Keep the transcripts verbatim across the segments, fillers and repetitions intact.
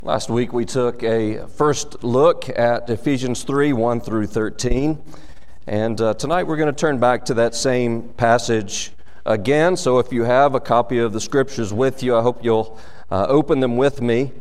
Last week we took a first look at Ephesians three, one through thirteen. And uh, tonight we're going to turn back to that same passage again. So if you have a copy of the Scriptures with you, I hope you'll uh, open them with me.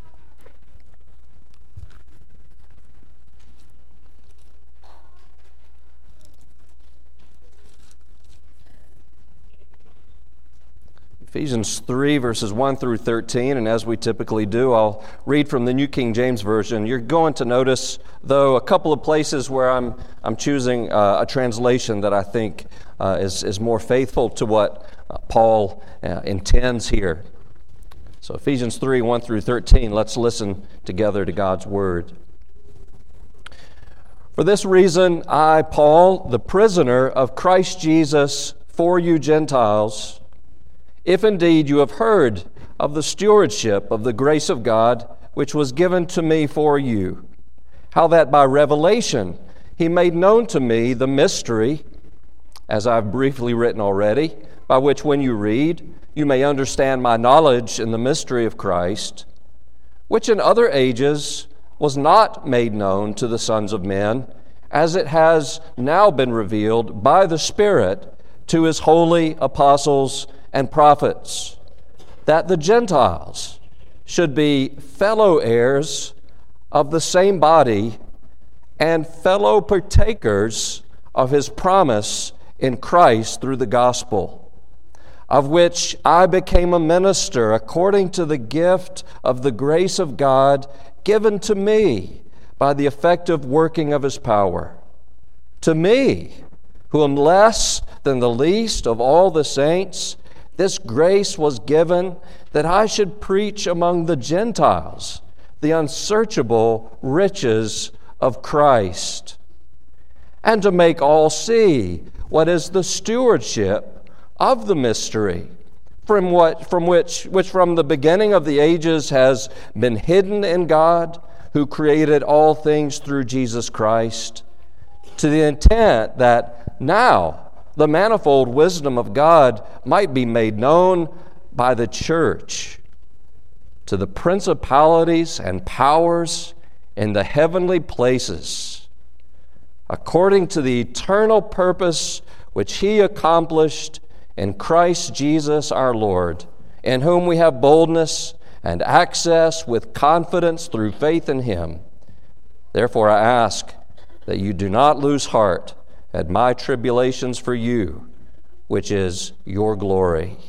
Ephesians three, verses one through thirteen, and as we typically do, I'll read from the New King James Version. You're going to notice, though, a couple of places where I'm I'm choosing uh, a translation that I think uh, is, is more faithful to what uh, Paul uh, intends here. So Ephesians three, one through thirteen, let's listen together to God's Word. For this reason, I, Paul, the prisoner of Christ Jesus, for you Gentiles, if indeed you have heard of the stewardship of the grace of God, which was given to me for you, how that by revelation he made known to me the mystery, as I've briefly written already, by which when you read, you may understand my knowledge in the mystery of Christ, which in other ages was not made known to the sons of men, as it has now been revealed by the Spirit to his holy apostles and prophets, that the Gentiles should be fellow heirs of the same body and fellow partakers of his promise in Christ through the gospel, of which I became a minister according to the gift of the grace of God given to me by the effective working of his power. To me, who am less than the least of all the saints, this grace was given that I should preach among the Gentiles the unsearchable riches of Christ, and to make all see what is the stewardship of the mystery, from what from which which from the beginning of the ages has been hidden in God, who created all things through Jesus Christ, to the intent that now the manifold wisdom of God might be made known by the church to the principalities and powers in the heavenly places, according to the eternal purpose which he accomplished in Christ Jesus our Lord, in whom we have boldness and access with confidence through faith in him. Therefore I ask that you do not lose heart at my tribulations for you, which is your glory.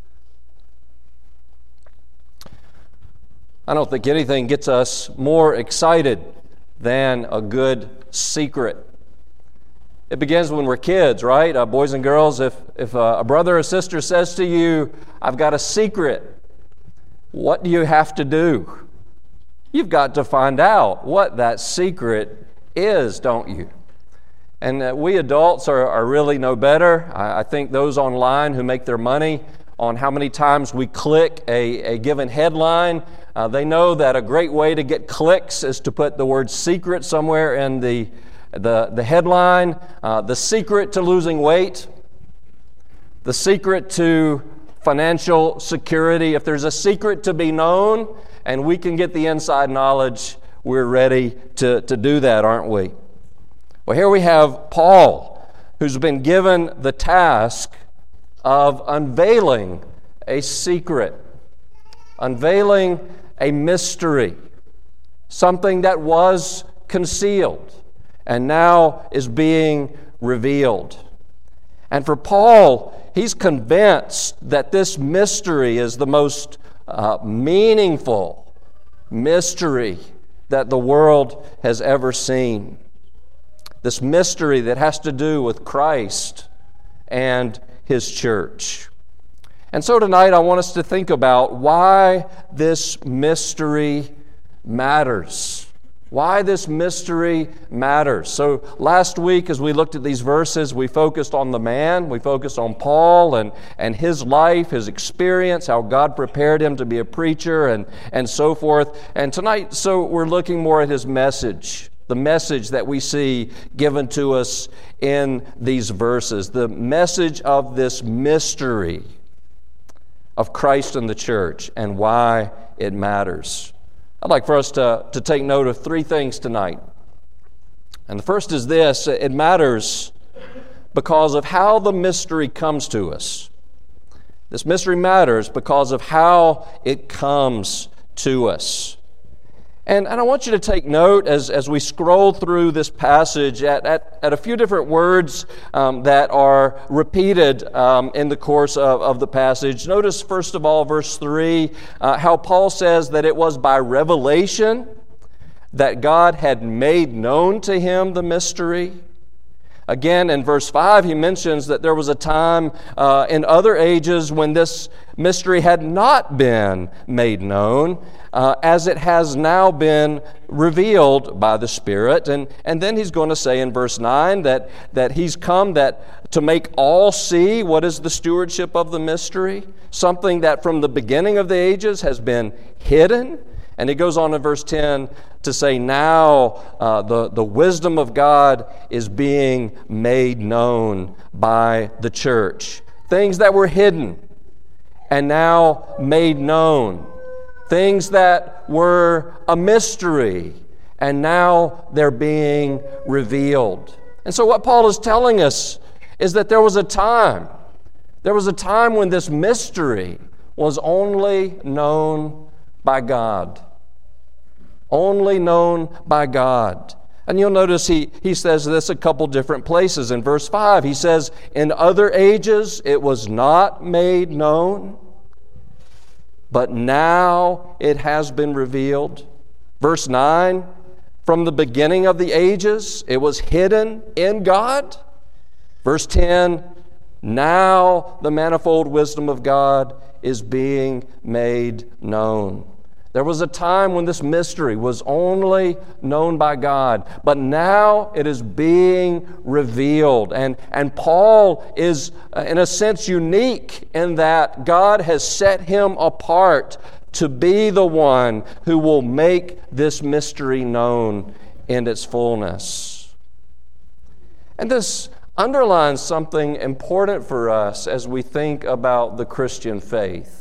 I don't think anything gets us more excited than a good secret. It begins when we're kids, right? Uh, boys and girls, if, if uh, a brother or sister says to you, I've got a secret, what do you have to do? You've got to find out what that secret is, don't you? And uh, we adults are, are really no better. I, I think those online who make their money on how many times we click a, a given headline, uh, they know that a great way to get clicks is to put the word secret somewhere in the, the, the headline. Uh, the secret to losing weight, the secret to financial security. If there's a secret to be known and we can get the inside knowledge, we're ready to, to do that, aren't we? Well, here we have Paul, who's been given the task of unveiling a secret, unveiling a mystery, something that was concealed and now is being revealed. And for Paul, he's convinced that this mystery is the most uh, meaningful mystery that the world has ever seen. This mystery that has to do with Christ and his church. And so tonight I want us to think about why this mystery matters. Why this mystery matters. So last week as we looked at these verses, we focused on the man, we focused on Paul and, and his life, his experience, how God prepared him to be a preacher and, and so forth. And tonight, so we're looking more at his message. The message that we see given to us in these verses, the message of this mystery of Christ and the church and why it matters. I'd like for us to, to take note of three things tonight. And the first is this: it matters because of how the mystery comes to us. This mystery matters because of how it comes to us. And, and I want you to take note as, as we scroll through this passage at, at, at a few different words um, that are repeated um, in the course of, of the passage. Notice, first of all, verse three, uh, how Paul says that it was by revelation that God had made known to him the mystery. Again, in verse five, he mentions that there was a time uh, in other ages when this mystery had not been made known, uh, as it has now been revealed by the Spirit. And, and then he's going to say in verse nine that, that he's come that to make all see what is the stewardship of the mystery, something that from the beginning of the ages has been hidden. And he goes on in verse ten to say, now uh, the, the wisdom of God is being made known by the church. Things that were hidden and now made known. Things that were a mystery and now they're being revealed. And so what Paul is telling us is that there was a time, there was a time when this mystery was only known by God. Only known by God. And you'll notice he, he says this a couple different places. In verse five, he says, in other ages it was not made known, but now it has been revealed. Verse nine, from the beginning of the ages it was hidden in God. Verse ten, now the manifold wisdom of God is being made known. There was a time when this mystery was only known by God, but now it is being revealed. And, and Paul is, uh, in a sense, unique in that God has set him apart to be the one who will make this mystery known in its fullness. And this underlines something important for us as we think about the Christian faith.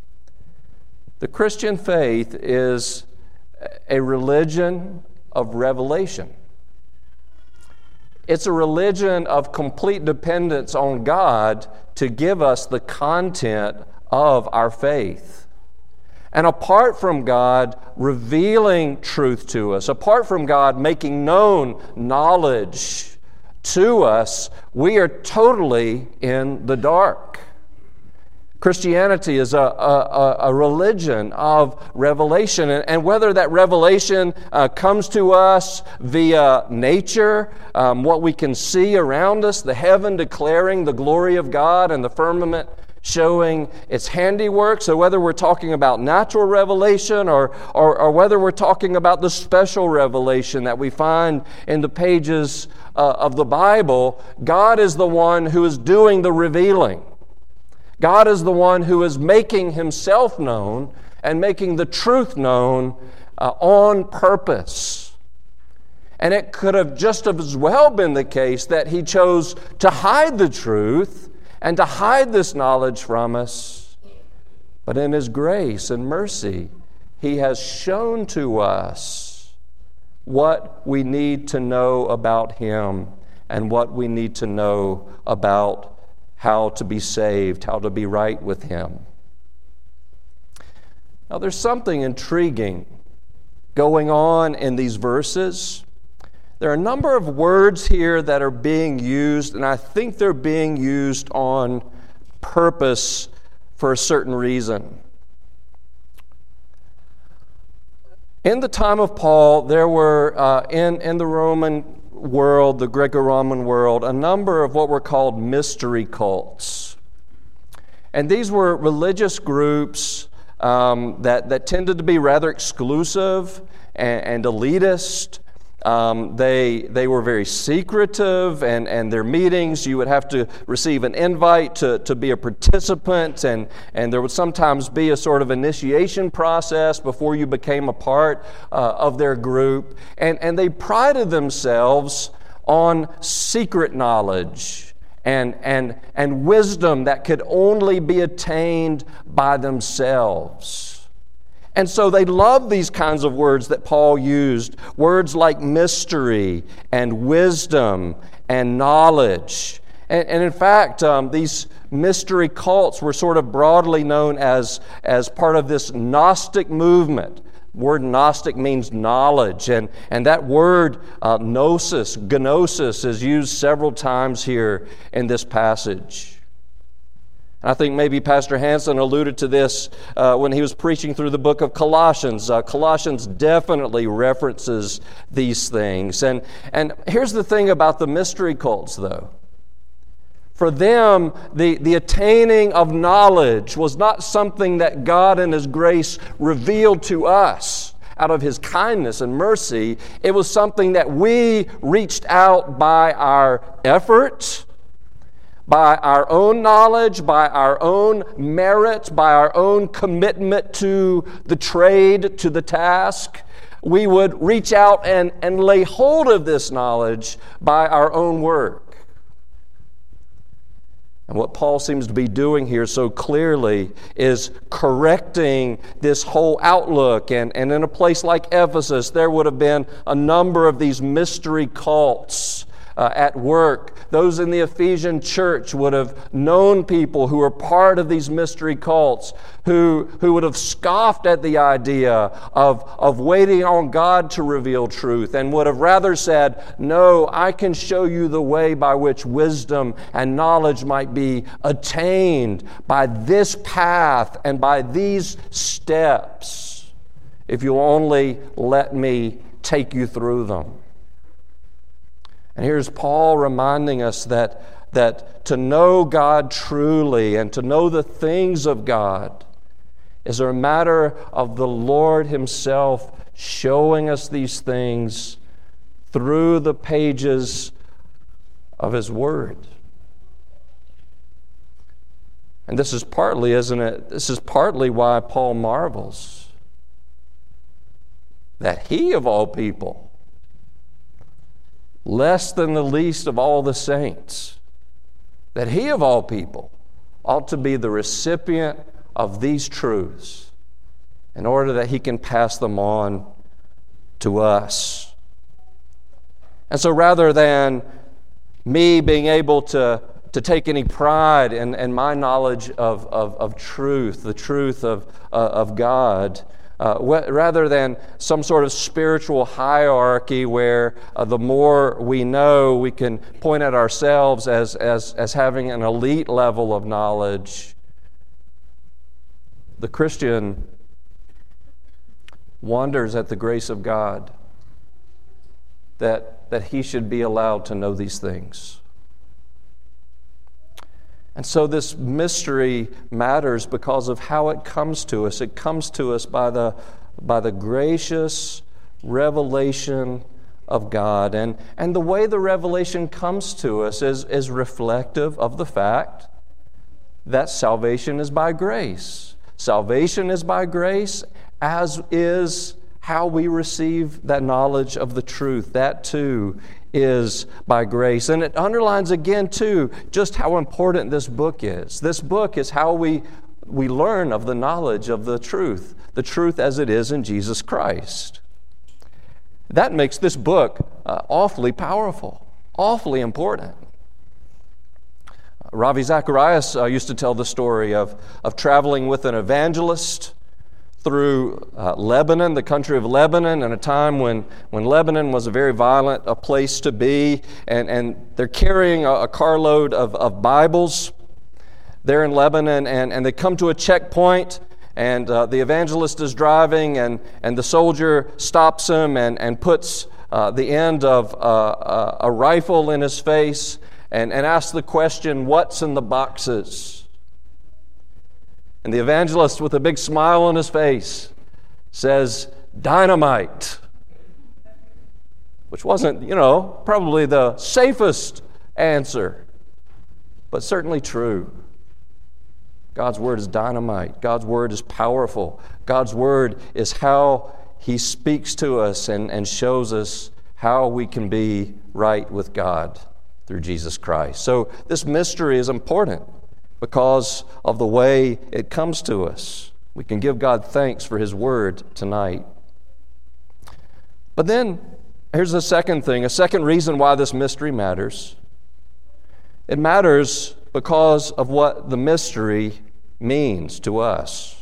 The Christian faith is a religion of revelation. It's a religion of complete dependence on God to give us the content of our faith. And apart from God revealing truth to us, apart from God making known knowledge to us, we are totally in the dark. Christianity is a, a, a religion of revelation, and, and whether that revelation uh, comes to us via nature, um, what we can see around us, the heaven declaring the glory of God and the firmament showing its handiwork, so whether we're talking about natural revelation or, or, or whether we're talking about the special revelation that we find in the pages uh, of the Bible, God is the one who is doing the revealing. God is the one who is making himself known and making the truth known uh, on purpose. And it could have just as well been the case that he chose to hide the truth and to hide this knowledge from us. But in his grace and mercy, he has shown to us what we need to know about him and what we need to know about how to be saved, how to be right with him. Now, there's something intriguing going on in these verses. There are a number of words here that are being used, and I think they're being used on purpose for a certain reason. In the time of Paul, there were, uh, in, in the Roman world, the Greco-Roman world, a number of what were called mystery cults. And these were religious groups um, that, that tended to be rather exclusive and, and elitist. Um, they they were very secretive, and, and their meetings, you would have to receive an invite to, to be a participant, and, and there would sometimes be a sort of initiation process before you became a part uh, of their group. And, and they prided themselves on secret knowledge and, and, and wisdom that could only be attained by themselves. And so they love these kinds of words that Paul used, words like mystery and wisdom and knowledge. And, and in fact, um, these mystery cults were sort of broadly known as, as part of this Gnostic movement. Word Gnostic means knowledge, and, and that word uh, gnosis, gnosis, is used several times here in this passage. I think maybe Pastor Hansen alluded to this uh, when he was preaching through the book of Colossians. Uh, Colossians definitely references these things. And, and here's the thing about the mystery cults, though. For them, the, the attaining of knowledge was not something that God in His grace revealed to us out of His kindness and mercy. It was something that we reached out by our effort, by our own knowledge, by our own merit, by our own commitment to the trade, to the task. We would reach out and, and lay hold of this knowledge by our own work. And what Paul seems to be doing here so clearly is correcting this whole outlook. And, and in a place like Ephesus, there would have been a number of these mystery cults uh, at work. Those in the Ephesian church would have known people who were part of these mystery cults, who, who would have scoffed at the idea of, of waiting on God to reveal truth, and would have rather said, no, I can show you the way by which wisdom and knowledge might be attained by this path and by these steps, if you only let me take you through them. And here's Paul reminding us that, that to know God truly and to know the things of God is a matter of the Lord Himself showing us these things through the pages of His Word. And this is partly, isn't it? This is partly why Paul marvels that he, of all people, less than the least of all the saints, that he of all people ought to be the recipient of these truths in order that he can pass them on to us. And so rather than me being able to, to take any pride in, in my knowledge of, of, of truth, the truth of, uh, of God, Uh, wh- rather than some sort of spiritual hierarchy where uh, the more we know, we can point at ourselves as, as, as having an elite level of knowledge, the Christian wonders at the grace of God that, that he should be allowed to know these things. And so this mystery matters because of how it comes to us. It comes to us by the, by the gracious revelation of God. And, and the way the revelation comes to us is, is reflective of the fact that salvation is by grace. Salvation is by grace, as is how we receive that knowledge of the truth. That too is by grace. And it underlines again, too, just how important this book is. This book is how we, we learn of the knowledge of the truth, the truth as it is in Jesus Christ. That makes this book uh, awfully powerful, awfully important. Uh, Ravi Zacharias uh, used to tell the story of, of traveling with an evangelist through uh, Lebanon, the country of Lebanon, in a time when, when Lebanon was a very violent a place to be, and, and they're carrying a, a carload of, of Bibles there in Lebanon, and, and they come to a checkpoint, and uh, the evangelist is driving, and, and the soldier stops him and, and puts uh, the end of uh, a, a rifle in his face and, and asks the question, "What's in the boxes?" And the evangelist, with a big smile on his face, says, "Dynamite," which wasn't, you know, probably the safest answer, but certainly true. God's Word is dynamite. God's Word is powerful. God's Word is how He speaks to us and, and shows us how we can be right with God through Jesus Christ. So this mystery is important because of the way it comes to us. We can give God thanks for His Word tonight. But then, here's the second thing, a second reason why this mystery matters. It matters because of what the mystery means to us.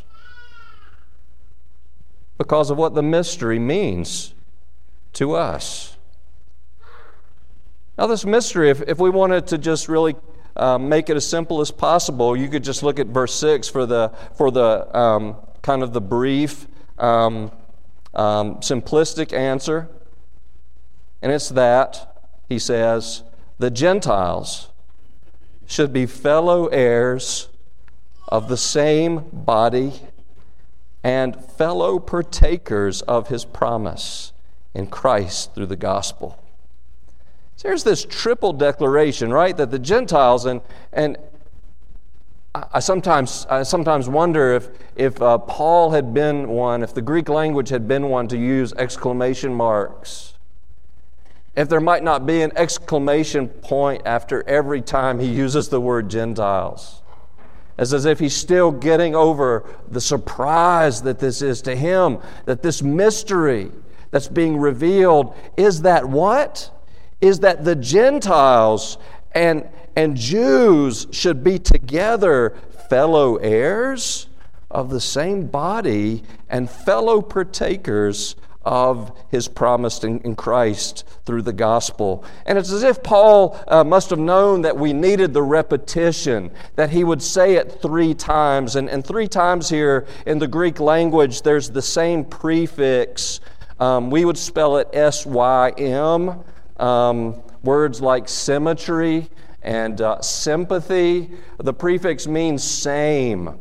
Because of what the mystery means to us. Now, this mystery, if, if we wanted to just really uh, make it as simple as possible, you could just look at verse six for the for the um, kind of the brief, um, um, simplistic answer. And it's that, he says, the Gentiles should be fellow heirs of the same body and fellow partakers of His promise in Christ through the gospel. So there's this triple declaration, right? That the Gentiles, and and I sometimes I sometimes wonder if if uh, Paul had been one, if the Greek language had been one to use exclamation marks, if there might not be an exclamation point after every time he uses the word Gentiles. It's as if he's still getting over the surprise that this is to him, that this mystery that's being revealed is that what? Is that the Gentiles and, and Jews should be together fellow heirs of the same body and fellow partakers of His promise in, in Christ through the gospel. And it's as if Paul uh, must have known that we needed the repetition, that he would say it three times. And, and three times here in the Greek language, there's the same prefix. Um, we would spell it S Y M. Um, words like symmetry and uh, sympathy. The prefix means same.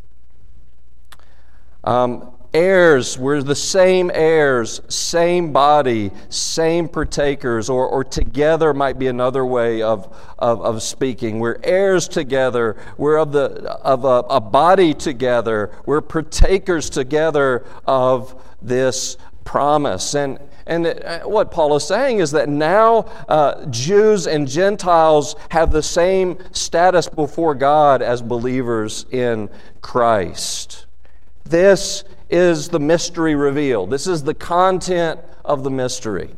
Um, heirs, we're the same heirs, same body, same partakers, or, or together might be another way of, of, of speaking. We're heirs together. We're of the of a, a body together. We're partakers together of this promise. And And what Paul is saying is that now uh, Jews and Gentiles have the same status before God as believers in Christ. This is the mystery revealed. This is the content of the mystery.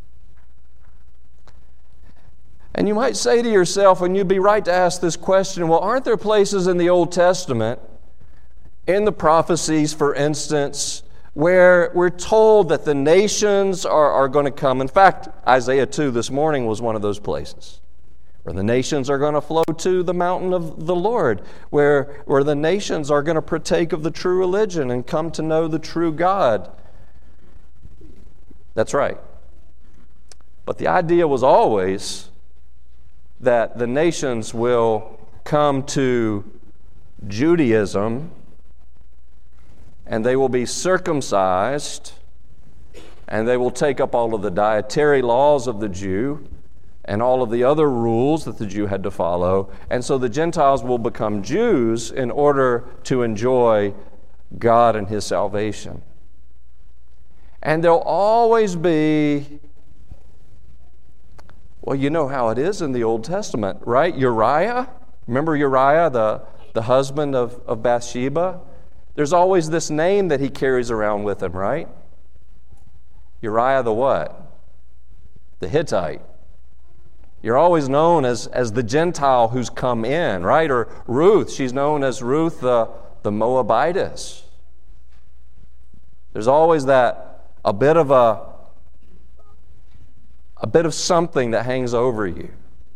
And you might say to yourself, and you'd be right to ask this question, well, aren't there places in the Old Testament, in the prophecies, for instance, where we're told that the nations are, are going to come? In fact, Isaiah two this morning was one of those places, where the nations are going to flow to the mountain of the Lord, where, where the nations are going to partake of the true religion and come to know the true God. That's right. But the idea was always that the nations will come to Judaism and they will be circumcised, and they will take up all of the dietary laws of the Jew and all of the other rules that the Jew had to follow. And so the Gentiles will become Jews in order to enjoy God and His salvation. And there'll always be, well, you know how it is in the Old Testament, right? Uriah, remember Uriah, the, the husband of, of Bathsheba? There's always this name that he carries around with him, right? Uriah the what? The Hittite. You're always known as, as the Gentile who's come in, right? Or Ruth, she's known as Ruth the, the Moabitess. There's always that, a bit of a, a bit of something that hangs over you.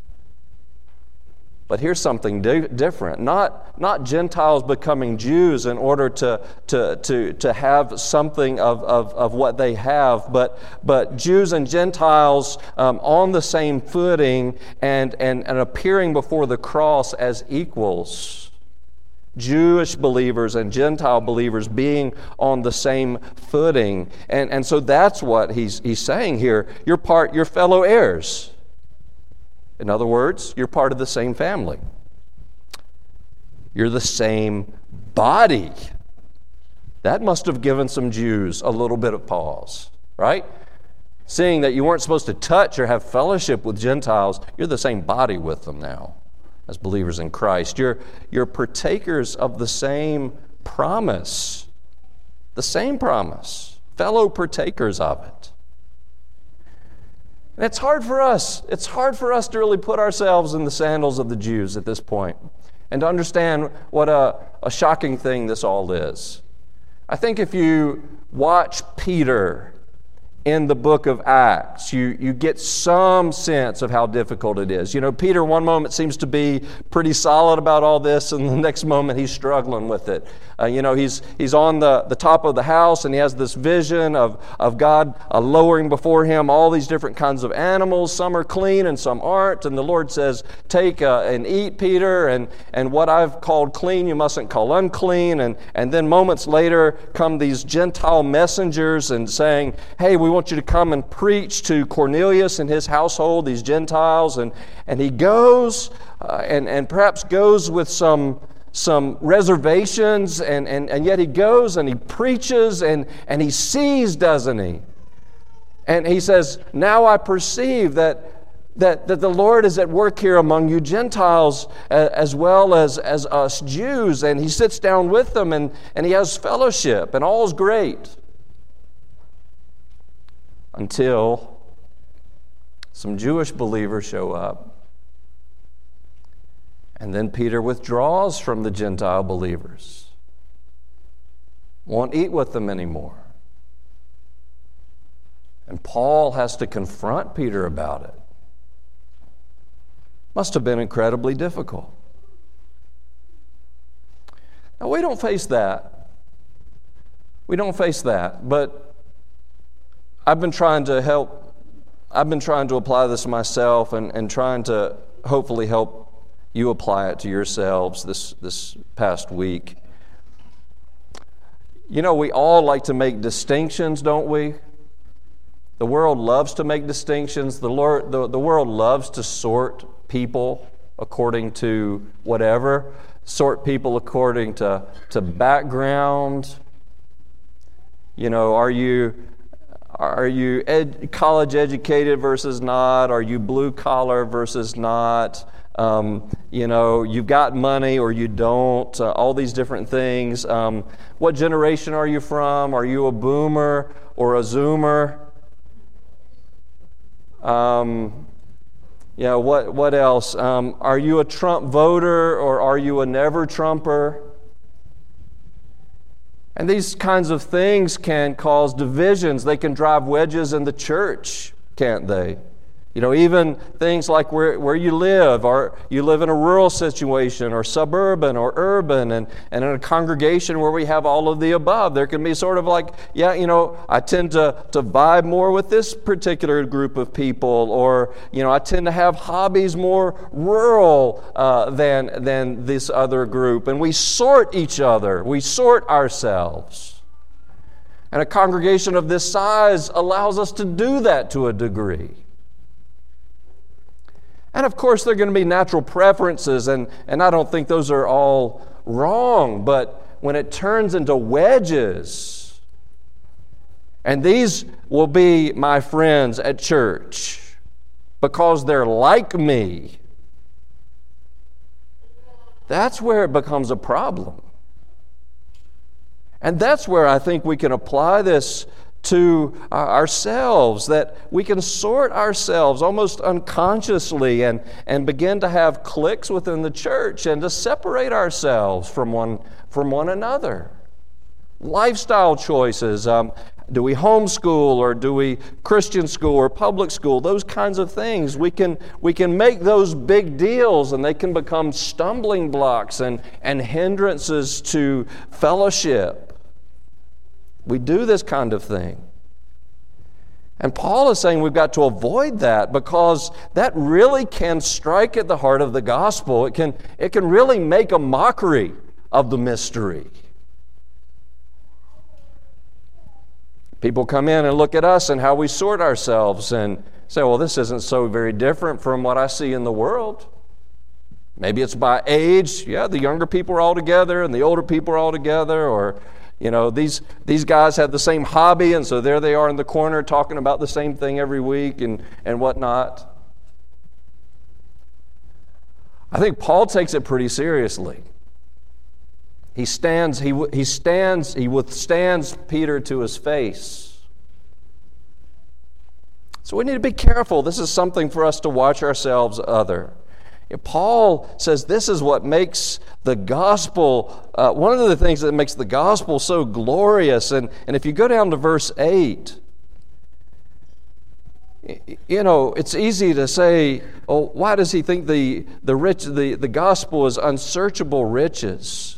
But here's something di- different. Not, not Gentiles becoming Jews in order to, to, to, to have something of, of, of what they have, but, but Jews and Gentiles um, on the same footing and, and, and appearing before the cross as equals. Jewish believers and Gentile believers being on the same footing. And, and so that's what he's, he's saying here. You're part, you're fellow heirs. In other words, you're part of the same family. You're the same body. That must have given some Jews a little bit of pause, right? Seeing that you weren't supposed to touch or have fellowship with Gentiles, you're the same body with them now as believers in Christ. You're, you're partakers of the same promise, the same promise, fellow partakers of it. And it's hard for us. It's hard for us to really put ourselves in the sandals of the Jews at this point and to understand what a, a shocking thing this all is. I think if you watch Peter in the book of Acts, you, you get some sense of how difficult it is. You know, Peter one moment seems to be pretty solid about all this, and the next moment he's struggling with it. Uh, you know, he's he's on the, the top of the house, and he has this vision of, of God uh, lowering before him all these different kinds of animals. Some are clean and some aren't, and the Lord says, take uh, and eat, Peter, and, and what I've called clean you mustn't call unclean. And, and then moments later come these Gentile messengers and saying, hey, we want you to come and preach to Cornelius and his household, these Gentiles. And, and he goes, uh, and, and perhaps goes with some some reservations, and, and, and yet he goes and he preaches, and, and he sees, doesn't he? And he says, now I perceive that, that, that the Lord is at work here among you Gentiles as well as, as us Jews. And he sits down with them, and, and he has fellowship, and all's great. Until some Jewish believers show up. And then Peter withdraws from the Gentile believers. Won't eat with them anymore. And Paul has to confront Peter about it. Must have been incredibly difficult. Now, we don't face that. We don't face that, but I've been trying to help, I've been trying to apply this myself and, and trying to hopefully help you apply it to yourselves this, this past week. You know, we all like to make distinctions, don't we? The world loves to make distinctions. The, Lord, the, the world loves to sort people according to whatever. Sort people according to, to background. You know, are you... Are you ed- college educated versus not? Are you blue collar versus not? Um, you know, you've got money or you don't. Uh, all these different things. Um, what generation are you from? Are you a boomer or a zoomer? Um, yeah. What What else? Um, are you a Trump voter or are you a never Trumper? And these kinds of things can cause divisions. They can drive wedges in the church, can't they? You know, even things like where, where you live, or you live in a rural situation, or suburban, or urban, and, and in a congregation where we have all of the above. There can be sort of like, yeah, you know, I tend to, to vibe more with this particular group of people, or, you know, I tend to have hobbies more rural uh, than, than this other group. And we sort each other. We sort ourselves. And a congregation of this size allows us to do that to a degree. And of course, there are going to be natural preferences, and, and I don't think those are all wrong, but when it turns into wedges, and these will be my friends at church because they're like me, that's where it becomes a problem. And that's where I think we can apply this to ourselves, that we can sort ourselves almost unconsciously and, and begin to have cliques within the church and to separate ourselves from one, from one another. Lifestyle choices. Um, do we homeschool or do we Christian school or public school? Those kinds of things. We can, we can make those big deals, and they can become stumbling blocks and, and hindrances to fellowship. We do this kind of thing. And Paul is saying we've got to avoid that, because that really can strike at the heart of the gospel. It can, it can really make a mockery of the mystery. People come in and look at us and how we sort ourselves and say, well, this isn't so very different from what I see in the world. Maybe it's by age. Yeah, the younger people are all together and the older people are all together, or you know, these these guys have the same hobby, and so there they are in the corner talking about the same thing every week and, and whatnot. I think Paul takes it pretty seriously. He stands, he, he stands, he withstands Peter to his face. So we need to be careful. This is something for us to watch ourselves other. Paul says this is what makes the gospel, uh, one of the things that makes the gospel so glorious. And, and if you go down to verse eight, you know, it's easy to say, oh, why does he think the, the, rich, the, the gospel is unsearchable riches?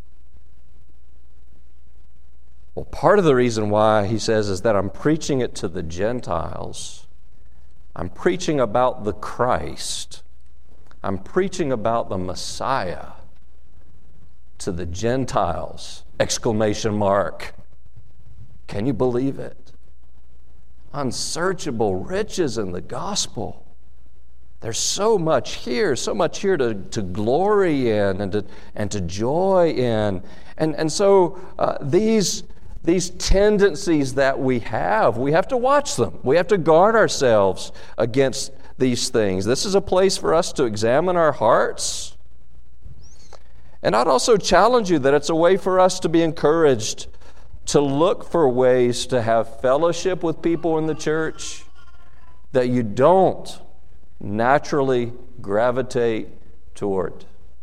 Well, part of the reason why, he says, is that I'm preaching it to the Gentiles. I'm preaching about the Christ. I'm preaching about the Messiah to the Gentiles! Exclamation mark. Can you believe it? Unsearchable riches in the gospel. There's so much here, so much here to, to glory in and to, and to joy in. And, and so uh, these, these tendencies that we have, we have to watch them. We have to guard ourselves against these things. This is a place for us to examine our hearts. And I'd also challenge you that it's a way for us to be encouraged to look for ways to have fellowship with people in the church that you don't naturally gravitate toward.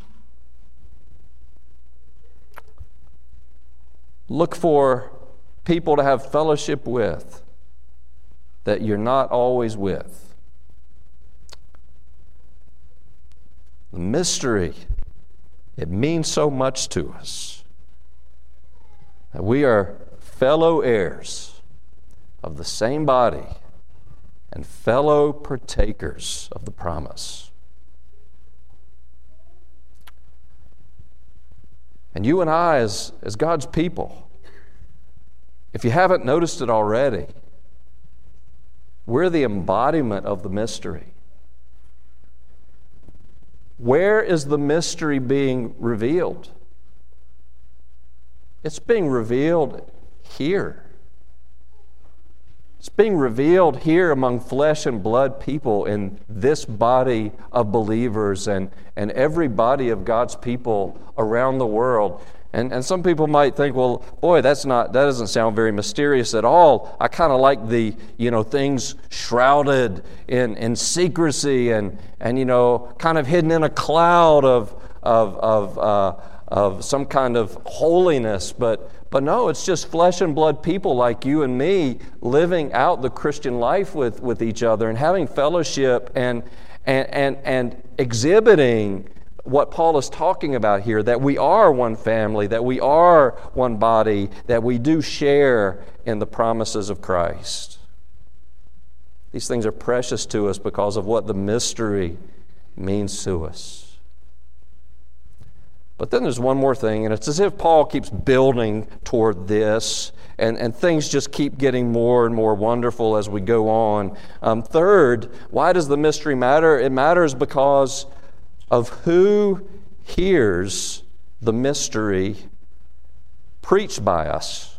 Look for people to have fellowship with that you're not always with. The mystery, it means so much to us. That we are fellow heirs of the same body and fellow partakers of the promise. And you and I, as, as God's people, if you haven't noticed it already, we're the embodiment of the mystery. Where is the mystery being revealed? It's being revealed here. It's being revealed here among flesh and blood people in this body of believers and, and every body of God's people around the world. And, and some people might think, well, boy, that's not that doesn't sound very mysterious at all. I kind of like the, you know, things shrouded in, in secrecy and, and, you know, kind of hidden in a cloud of of of uh, of some kind of holiness. But but no, it's just flesh and blood people like you and me living out the Christian life with, with each other and having fellowship and and and, and exhibiting what Paul is talking about here, that we are one family, that we are one body, that we do share in the promises of Christ. These things are precious to us because of what the mystery means to us. But then there's one more thing, and it's as if Paul keeps building toward this, and, and things just keep getting more and more wonderful as we go on. Um, third, why does the mystery matter? It matters because of who hears the mystery preached by us.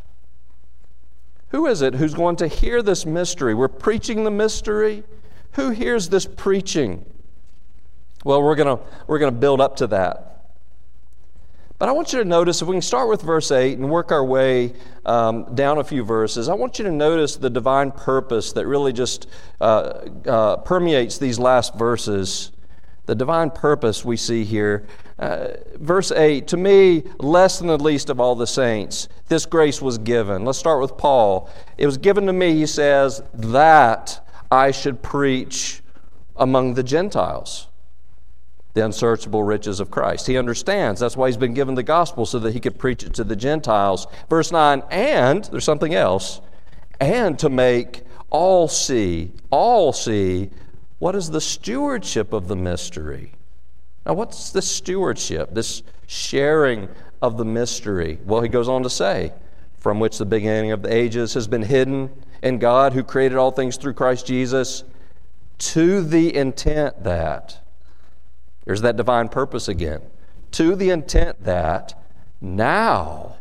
Who is it who's going to hear this mystery? We're preaching the mystery. Who hears this preaching? Well, we're going to we're going to build up to that. But I want you to notice, if we can start with verse eight and work our way um, down a few verses, I want you to notice the divine purpose that really just uh, uh, permeates these last verses. The divine purpose we see here. Uh, verse eight, to me, less than the least of all the saints, this grace was given. Let's start with Paul. It was given to me, he says, that I should preach among the Gentiles the unsearchable riches of Christ. He understands. That's why he's been given the gospel, so that he could preach it to the Gentiles. Verse nine, and, there's something else, and to make all see, all see, what is the stewardship of the mystery? Now, what's this stewardship, this sharing of the mystery? Well, he goes on to say, from which the beginning of the ages has been hidden in God, who created all things through Christ Jesus, to the intent that, here's that divine purpose again, to the intent that now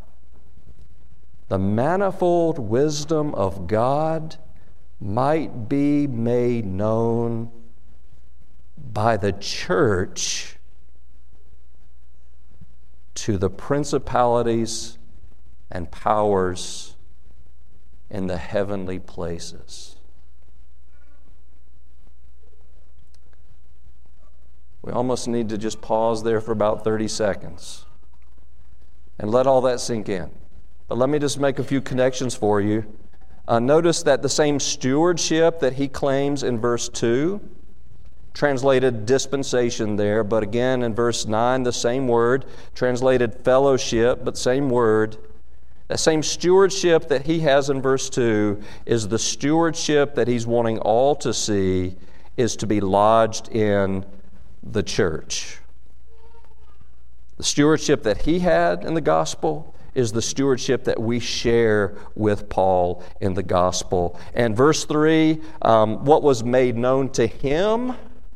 the manifold wisdom of God might be made known by the church to the principalities and powers in the heavenly places. We almost need to just pause there for about thirty seconds and let all that sink in. But let me just make a few connections for you. Uh, notice that the same stewardship that he claims in verse two, translated dispensation there, but again in verse nine, the same word, translated fellowship, but same word. That same stewardship that he has in verse two is the stewardship that he's wanting all to see is to be lodged in the church. The stewardship that he had in the gospel is the stewardship that we share with Paul in the gospel. And verse three, um, what was made known to him,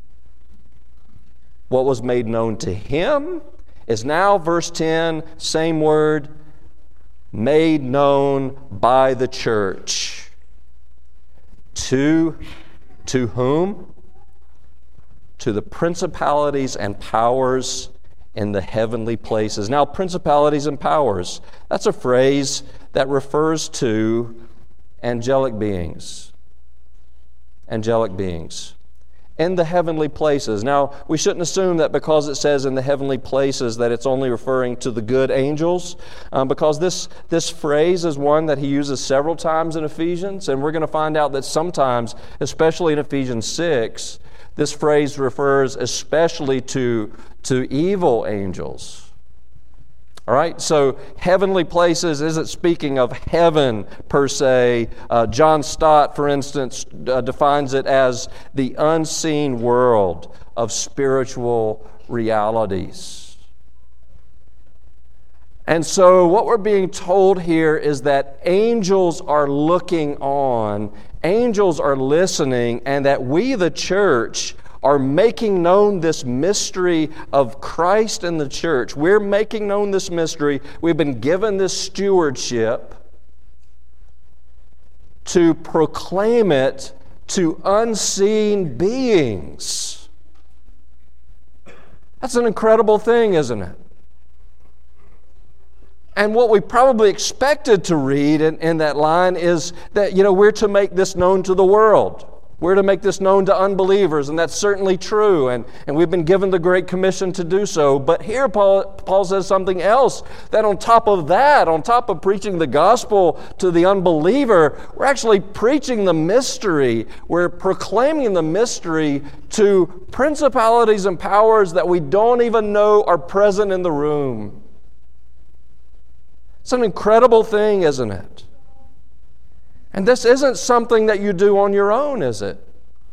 what was made known to him is now, verse ten, same word, made known by the church. To, to whom? To the principalities and powers in the heavenly places. Now, principalities and powers, that's a phrase that refers to angelic beings. Angelic beings. In the heavenly places. Now, we shouldn't assume that because it says in the heavenly places that it's only referring to the good angels, um, because this, this phrase is one that he uses several times in Ephesians, and we're going to find out that sometimes, especially in Ephesians six, this phrase refers especially to, to evil angels. All right, so heavenly places isn't speaking of heaven per se. Uh, John Stott, for instance, uh, defines it as the unseen world of spiritual realities. And so what we're being told here is that angels are looking on, angels are listening, and that we, the church, are making known this mystery of Christ and the church. We're making known this mystery. We've been given this stewardship to proclaim it to unseen beings. That's an incredible thing, isn't it? And what we probably expected to read in, in that line is that, you know, we're to make this known to the world. We're to make this known to unbelievers, and that's certainly true, and, and we've been given the Great Commission to do so. But here Paul, Paul says something else, that on top of that, on top of preaching the gospel to the unbeliever, we're actually preaching the mystery. We're proclaiming the mystery to principalities and powers that we don't even know are present in the room. It's an incredible thing, isn't it? And this isn't something that you do on your own, is it?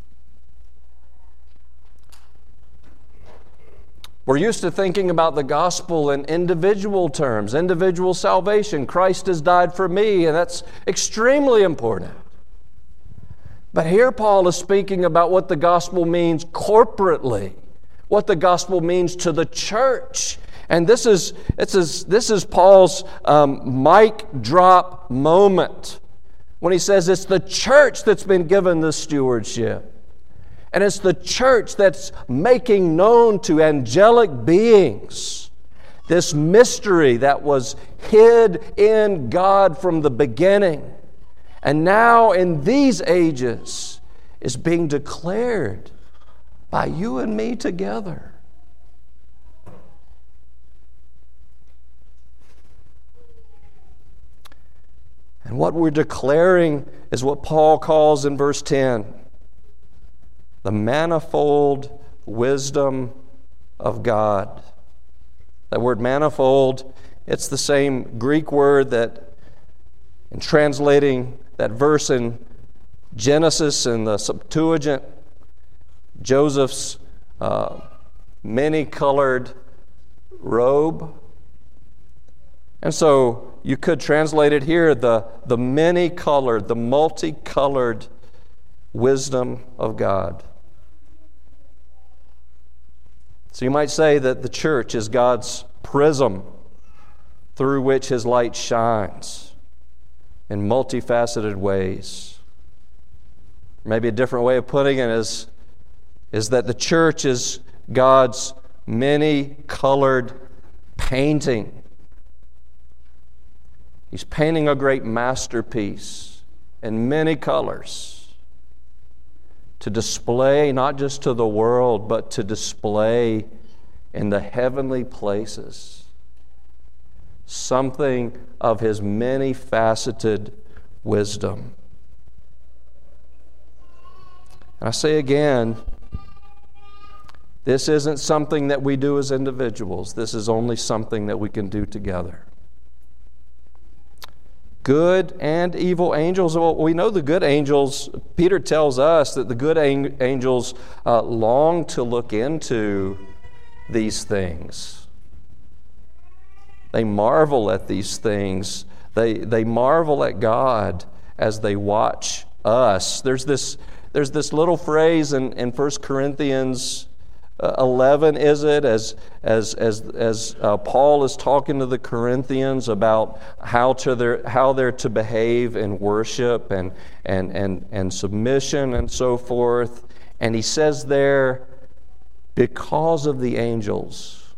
We're used to thinking about the gospel in individual terms, individual salvation. Christ has died for me, and that's extremely important. But here Paul is speaking about what the gospel means corporately, what the gospel means to the church. And this is, this is, this is Paul's um, mic drop moment, when he says it's the church that's been given this stewardship. And it's the church that's making known to angelic beings this mystery that was hid in God from the beginning. And now in these ages is being declared by you and me together. And what we're declaring is what Paul calls in verse ten, the manifold wisdom of God. That word manifold, it's the same Greek word that, in translating that verse in Genesis in the Septuagint, Joseph's uh, many-colored robe. And so you could translate it here, the, the many-colored, the multicolored wisdom of God. So you might say that the church is God's prism through which His light shines in multifaceted ways. Maybe a different way of putting it is, is that the church is God's many-colored painting. He's painting a great masterpiece in many colors to display not just to the world, but to display in the heavenly places something of his many-faceted wisdom. And I say again, this isn't something that we do as individuals. This is only something that we can do together. Good and evil angels. Well, we know the good angels, Peter tells us that the good angels uh, long to look into these things. They marvel at these things. They, they marvel at God as they watch us. There's this, there's this little phrase in, in First Corinthians eleven, is it, as as as as uh, Paul is talking to the Corinthians about how to their how they're to behave in worship and and and and submission and so forth, and he says there, because of the angels,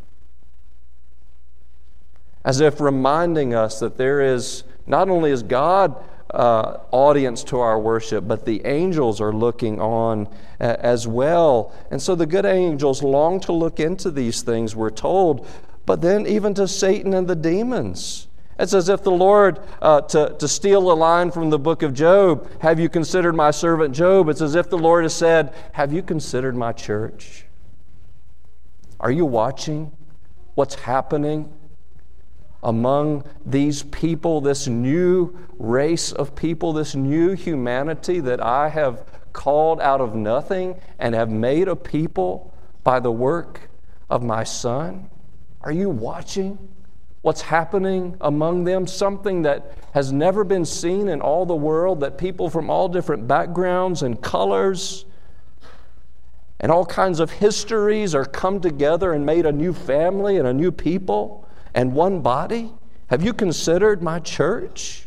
as if reminding us that there is not only is God Uh, audience to our worship, but the angels are looking on uh, as well. And so the good angels long to look into these things, we're told, but then even to Satan and the demons. It's as if the Lord, uh, to, to steal a line from the book of Job, have you considered my servant Job? It's as if the Lord has said, have you considered my church? Are you watching what's happening among these people, this new race of people, this new humanity that I have called out of nothing and have made a people by the work of my Son? Are you watching what's happening among them? Something that has never been seen in all the world, that people from all different backgrounds and colors and all kinds of histories are come together and made a new family and a new people and one body? Have you considered my church?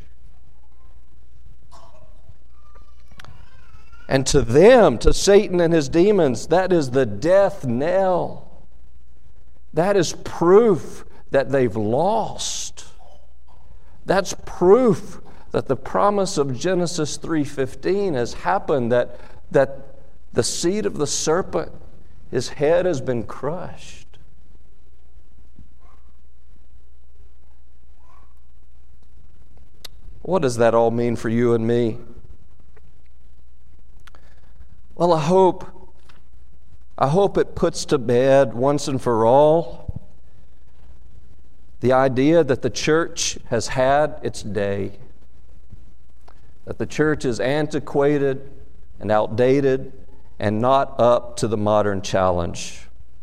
And to them, to Satan and his demons, that is the death knell. That is proof that they've lost. That's proof that the promise of Genesis three fifteen has happened, that, that the seed of the serpent, his head has been crushed. What does that all mean for you and me? Well, I hope, I hope it puts to bed once and for all the idea that the church has had its day, that the church is antiquated and outdated and not up to the modern challenge.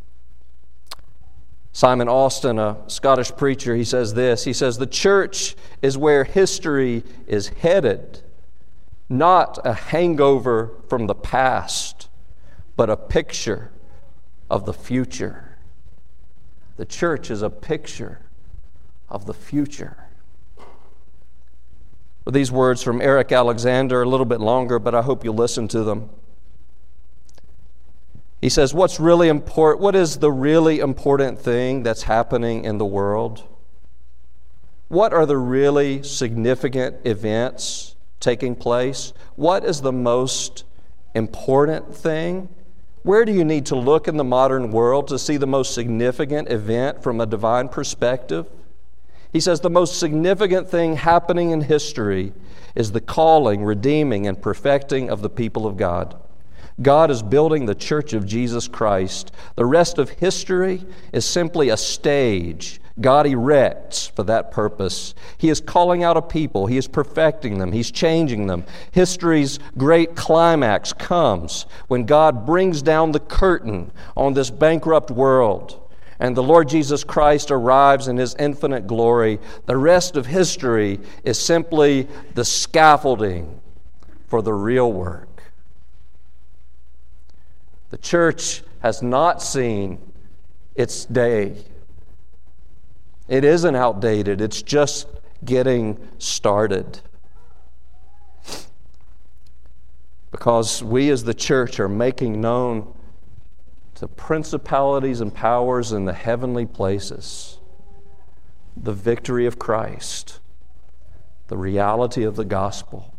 Simon Austin, a Scottish preacher, he says this. He says, the church is where history is headed, not a hangover from the past, but a picture of the future. The church is a picture of the future. Well, these words from Eric Alexander, a little bit longer, but I hope you'll listen to them. He says, what's really important, what is the really important thing that's happening in the world? What are the really significant events taking place? What is the most important thing? Where do you need to look in the modern world to see the most significant event from a divine perspective? He says the most significant thing happening in history is the calling, redeeming, and perfecting of the people of God. God is building the church of Jesus Christ. The rest of history is simply a stage God erects for that purpose. He is calling out a people. He is perfecting them. He's changing them. History's great climax comes when God brings down the curtain on this bankrupt world and the Lord Jesus Christ arrives in His infinite glory. The rest of history is simply the scaffolding for the real work. The church has not seen its day. It isn't outdated. It's just getting started. Because we as the church are making known to principalities and powers in the heavenly places the victory of Christ, the reality of the gospel.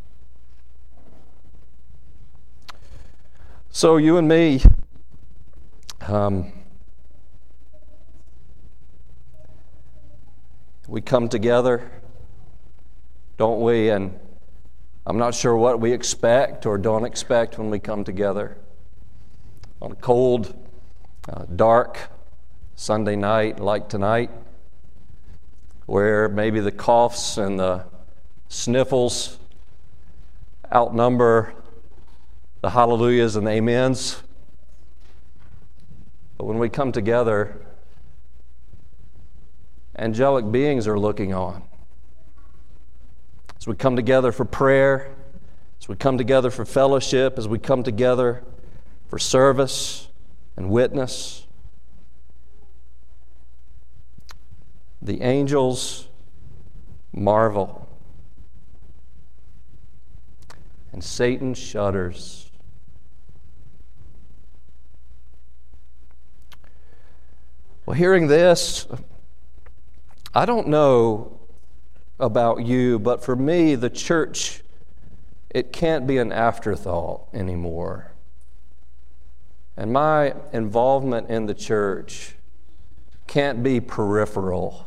So you and me, um, we come together, don't we? And I'm not sure what we expect or don't expect when we come together on a cold, uh, dark Sunday night like tonight, where maybe the coughs and the sniffles outnumber the hallelujahs and the amens. But when we come together, angelic beings are looking on. As we come together for prayer, as we come together for fellowship, as we come together for service and witness, the angels marvel, and Satan shudders. Well, hearing this, I don't know about you, but for me, the church, it can't be an afterthought anymore. And my involvement in the church can't be peripheral.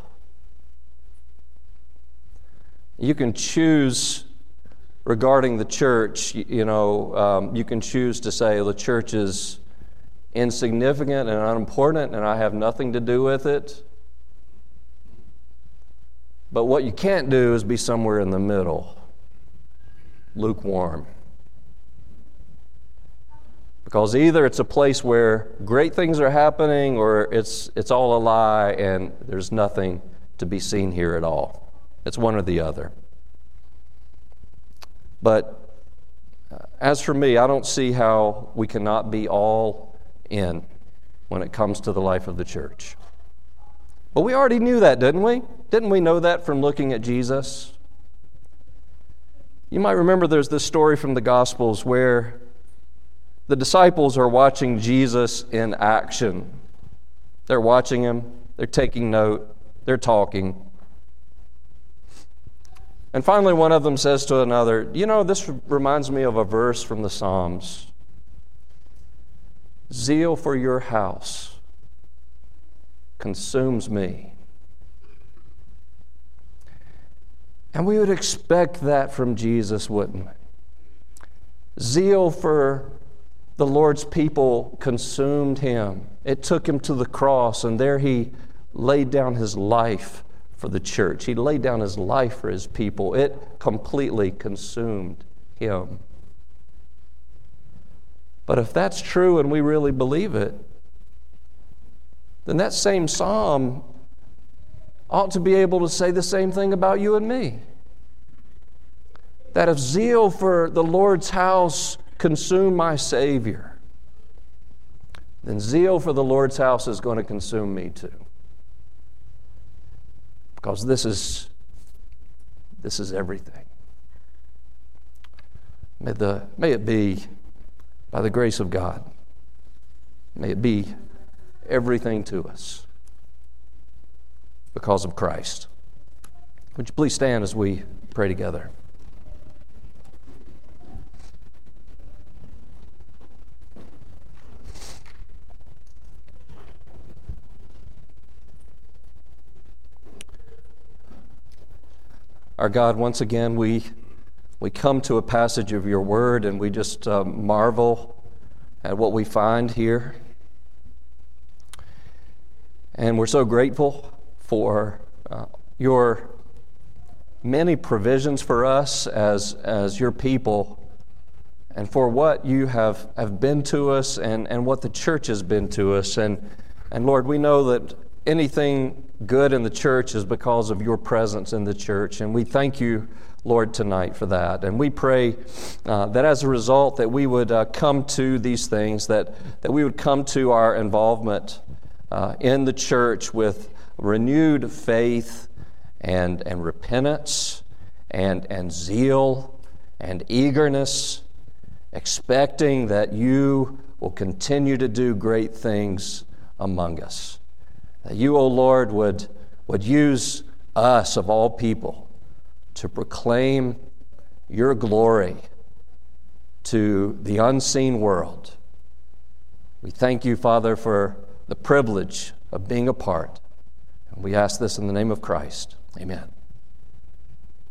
You can choose regarding the church, you know, um, you can choose to say the church is insignificant and unimportant and I have nothing to do with it. But what you can't do is be somewhere in the middle, lukewarm. Because either it's a place where great things are happening or it's it's all a lie and there's nothing to be seen here at all. It's one or the other. But as for me, I don't see how we cannot be all in when it comes to the life of the church. But we already knew that, didn't we? Didn't we know that from looking at Jesus? You might remember there's this story from the Gospels where the disciples are watching Jesus in action. They're watching him, they're taking note, they're talking. And finally one of them says to another, you know, this reminds me of a verse from the Psalms. Zeal for your house consumes me. And we would expect that from Jesus, wouldn't we? Zeal for the Lord's people consumed him. It took him to the cross, and there he laid down his life for the church. He laid down his life for his people. It completely consumed him. But if that's true and we really believe it, then that same psalm ought to be able to say the same thing about you and me. That if zeal for the Lord's house consumed my Savior, then zeal for the Lord's house is going to consume me too. Because this is this is everything. May the may it be by the grace of God. May it be everything to us because of Christ. Would you please stand as we pray together? Our God, once again, we we come to a passage of your word and we just uh, marvel at what we find here. And we're so grateful for uh, your many provisions for us as, as your people and for what you have, have been to us and, and what the church has been to us. And, and Lord, we know that anything good in the church is because of your presence in the church. And we thank you, Lord, tonight for that. And we pray uh, that as a result that we would uh, come to these things, that, that we would come to our involvement uh, in the church with renewed faith and, and repentance and, and zeal and eagerness, expecting that you will continue to do great things among us. That you, O Lord, would, would use us of all people to proclaim your glory to the unseen world. We thank you, Father, for the privilege of being a part. And we ask this in the name of Christ. Amen.